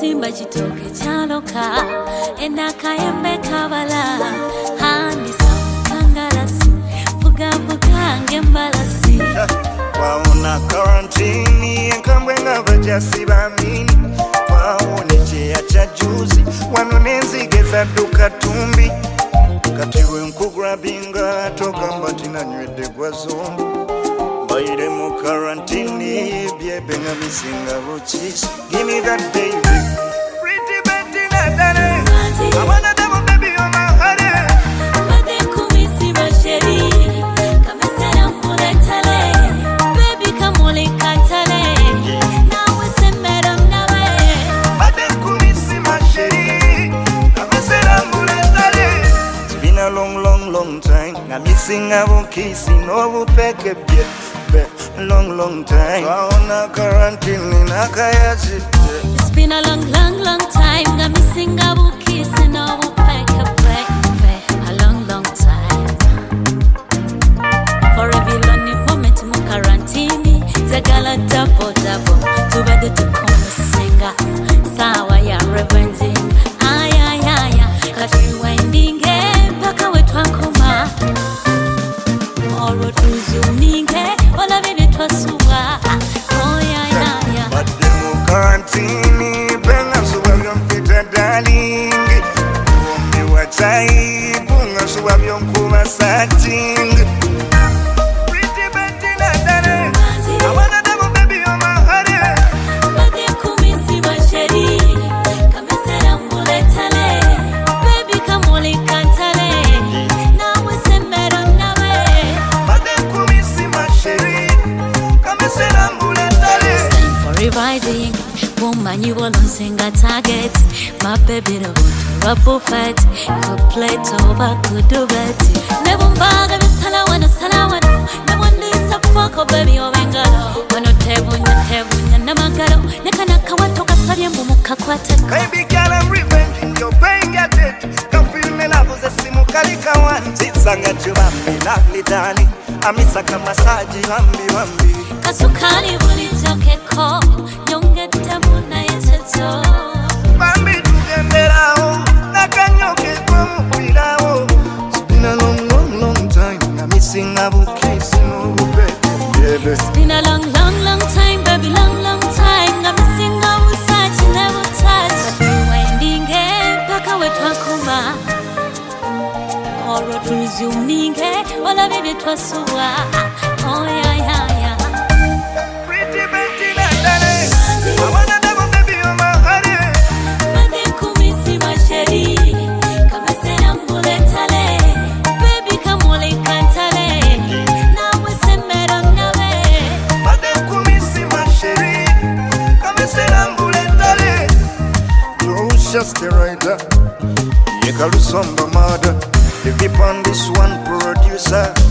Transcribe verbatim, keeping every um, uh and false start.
Simba chitoke chaloka enaka yembe kabala hani kangalasi fuga fuga ngembalasi waona quarantine enkambwe ngabajasi bamini waone cheya cha juzi wanonenzigeza duka tumbi katiwe nkugrabinga togamba tinanywedde gwa zombo baire mu quarantine byebenga misinga buchis give me that baby pretty baby nadare I wanna double baby on my heart bade kumisi masheri kama sera muletale baby kamole kantale nawe semera nawe bade kumisi masheri kama sera muletale it's been a long long long time na misinga bukisi no bupeke bye long long time waona quarantine nakayazi it's been a long long long time nga missing abu kiss no back back a long long time for every lonely moment mu quarantine zagala double double to bed to come singa sawa ya revenge ay ay ay kati winding mpaka wetu akoma oro tuzuminge wala vile twasuwa oh yeah yeah yeah but the quarantine benga suwa mpita darling ombi wachai bunga suwa byonkuba satting pretty baby nadare I wanna double baby on my heart bade kumisi masheri kama sera muletale baby kamole kantale nawe semera nawe bade kumisi masheri kama sera muletale revising woman you will losing a target my baby no to a buffet could play over could do it never bag me sala wana sala wana no one needs a fuck oh baby oh bengalo wano tebunya tebunya namagalo nekana kawatoka salya mu mukakwata baby girl I'm revenging your pain get it can feel me love the simu kalika one zitsanga chubambi lovely darling amisaka massage wambi wambi kasukari buli jokeko nyongete muna yechecho bambi tugenderaho nakanyoke kwa mupiraho it's been a long long long time I'm missing abu kiss no baby it's been a long long long time baby long long time I'm missing abu such never touch winding mpaka wetu akoma oro tuzuminge wala bibi twasuwa oh yeah yeah yeah pretty baby nadare I wanna double baby on my heart bade kumisi masheri kama sera muletale baby kamole kantale nawe semera nawe bade kumisi masheri kama sera muletale Joshua Sterida Yekalusomba mada the vip on this one producer